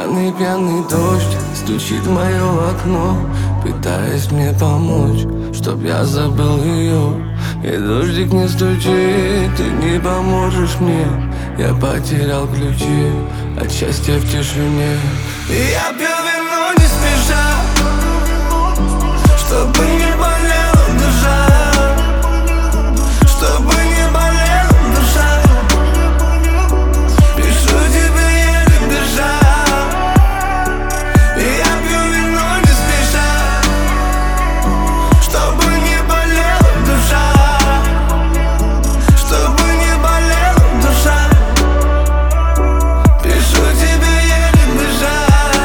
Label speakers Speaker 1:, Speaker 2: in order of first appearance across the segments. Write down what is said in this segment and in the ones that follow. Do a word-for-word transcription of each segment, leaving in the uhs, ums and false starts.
Speaker 1: Пьяный, пьяный дождь стучит в мое окно, пытаясь мне помочь, чтоб я забыл ее. И дождик не стучит, ты не поможешь мне. Я потерял ключи от счастья в тишине. И я пью вино не спеша, чтобы не болела душа, чтобы не болела душа. Пишу тебе еле дыша. И я пью вино не спеша, чтобы не болела душа, чтобы не болела душа. Пишу тебе еле дыша.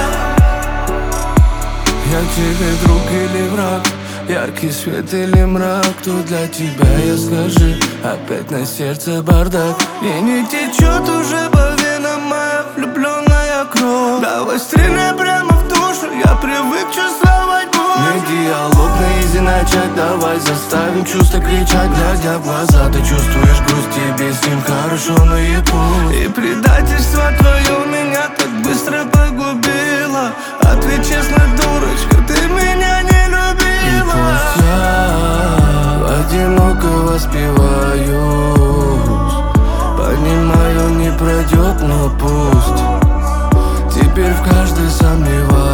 Speaker 1: Я тебе друг или враг, яркий свет или мрак, кто для тебя, я скажи. Опять на сердце бардак, и не течет уже по венам моя влюбленная кровь. Давай стреляй прямо в душу, я привык чувствовать боль. Не диалог на изи начать, давай заставим чувства кричать. Глядя в глаза, ты чувствуешь грусть, тебе с ним хорошо наяву. И предательство твое меня так быстро погубило. Ответь честно, дурочка, ты меня не любила. И пусть я одиноко воспеваюсь, понимаю, не пройдет, но пусть. Теперь в каждой сомневаюсь.